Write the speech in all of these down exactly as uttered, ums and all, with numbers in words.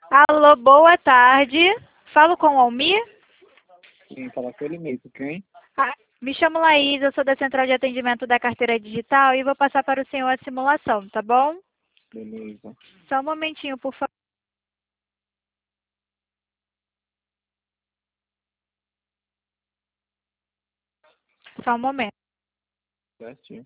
Alô, boa tarde. Falo com o Almir? Sim, fala com ele mesmo, quem? Ah, me chamo Laís, eu sou da Central de Atendimento da Carteira Digital e vou passar para o senhor a simulação, tá bom? Beleza. Só um momentinho, por favor. Só um momento. Certinho.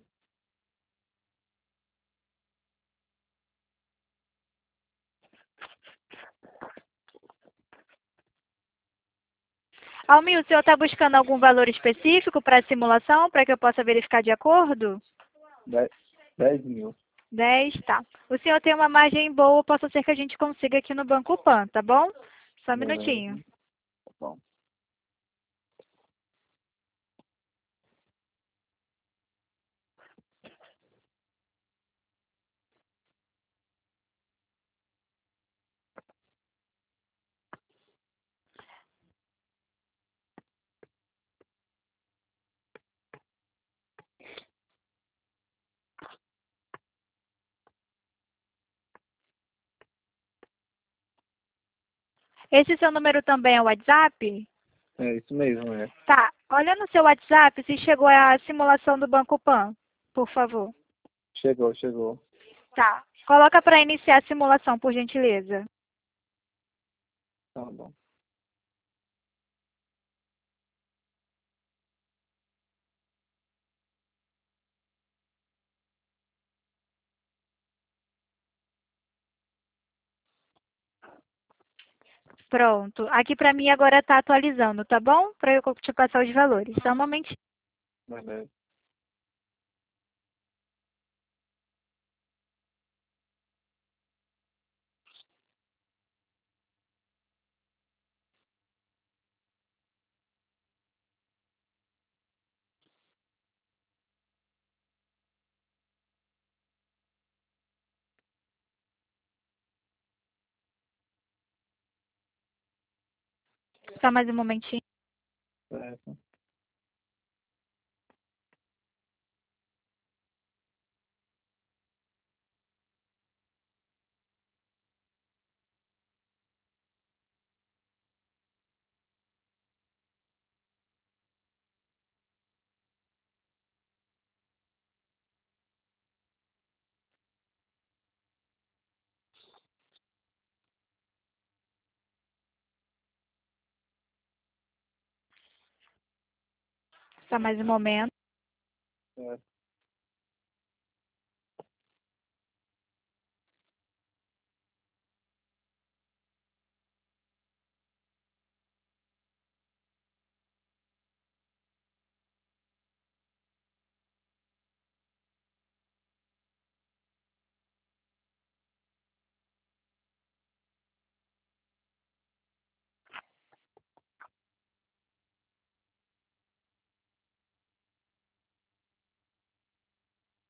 Almir, o senhor está buscando algum valor específico para a simulação, para que eu possa verificar de acordo? Dez, dez mil. dez, tá. O senhor tem uma margem boa, possa ser que a gente consiga aqui no Banco Pan, tá bom? Só um minutinho. Beleza. Tá bom. Esse seu número também é o WhatsApp? É isso mesmo, é. Tá. Olha no seu WhatsApp se chegou a simulação do Banco Pan, por favor. Chegou, chegou. Tá. Coloca para iniciar a simulação, por gentileza. Tá bom. Pronto. Aqui para mim agora está atualizando, tá bom? Para eu te passar os valores. Só um momentinho. Beleza. Só mais um momentinho. Certo. Só mais um momento. Certo.